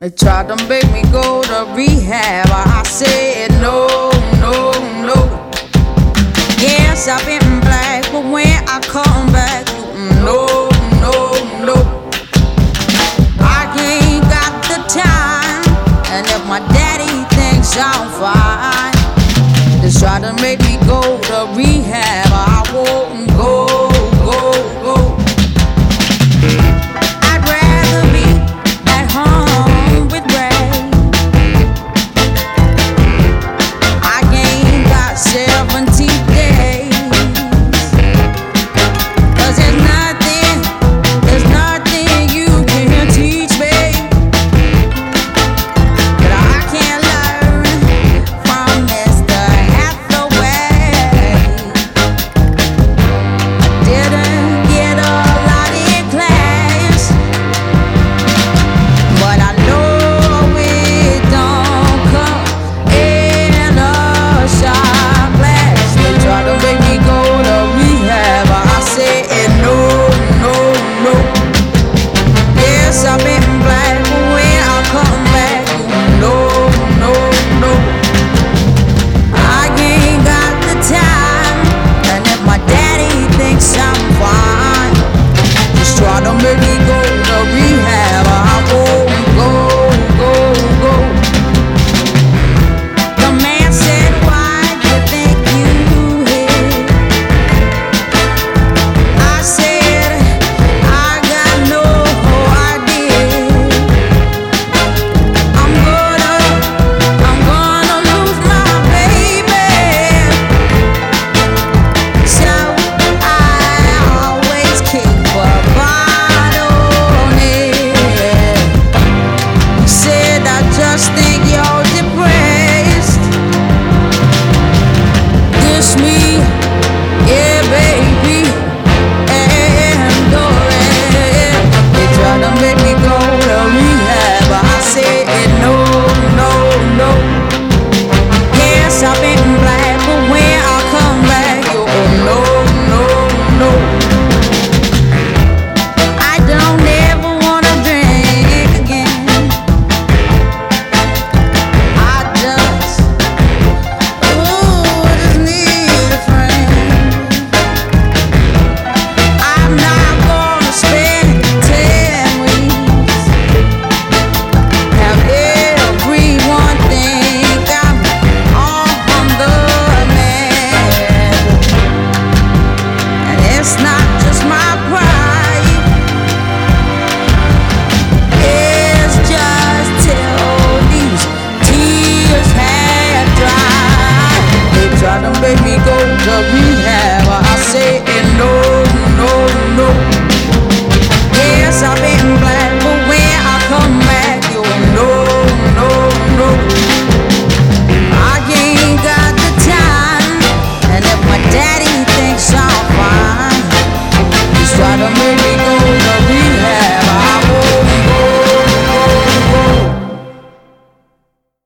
They tried to make me go to rehab. I said no, no, no. Yes, I've been black, but when I come back, no, no, no. I ain't got the time, and if my daddy thinks I'm fine, they try to make me go to rehab. I won't go, go, go. I'd rather be at home with Ray. I ain't got 70 days, 'cause there's nothing you can teach me that I can't learn from Mr. Hathaway. I didn't get a lot in class, but I know it don't come in a shot glass. They try to make me go to rehab. I said no, no, no. Yes, I've been black, but when I come back, no, no, no. I ain't got the time, and if my daddy thinks I'm fine, just try to make me go to rehab. I won't go, go, go. The man said, why do you think you hit? I said, I got no idea. I'm gonna lose my baby, so I always keep a bottle on it. He said I just